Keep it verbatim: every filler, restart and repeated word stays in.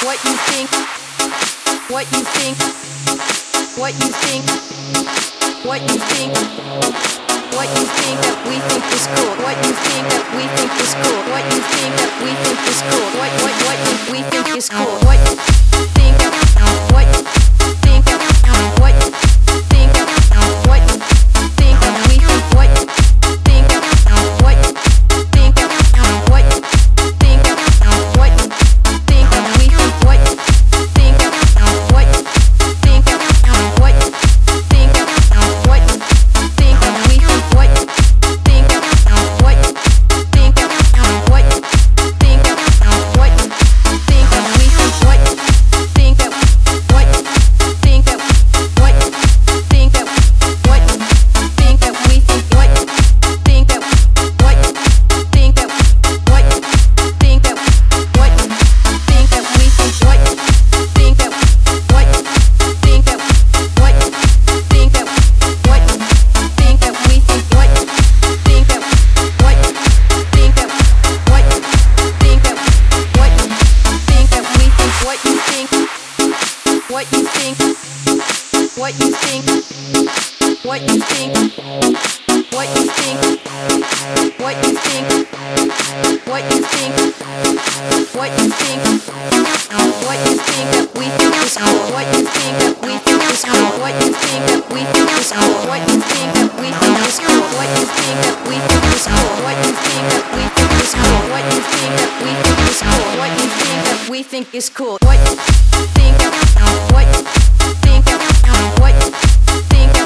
what you think, what you think, what you think, what you think, what you think that we think is cool, what you think that we think is cool, what you think that we think is cool, what what what we think is cool, what think, what think, what think, what think we think, what think, what think, what think, what think we think, what think, what think, what think, what think we think, what think, what think, what think, what think we think, what think, what think, what think, what think we think, what think, what think, what think, what think we think, what think, what think, what think, what think we think, what think, what think, what think, what think we think, what you think, what you think, what you think, what you think, what you think, what you think, what you think, what you think, what you think that we think is cool, what you think that we think is cool, what you think that we think is cool, what you think that we think is cool, what you think that we think is cool, what you think that we think is cool, what you think that we think is cool, what you think that we think is cool, what think, what think, what think,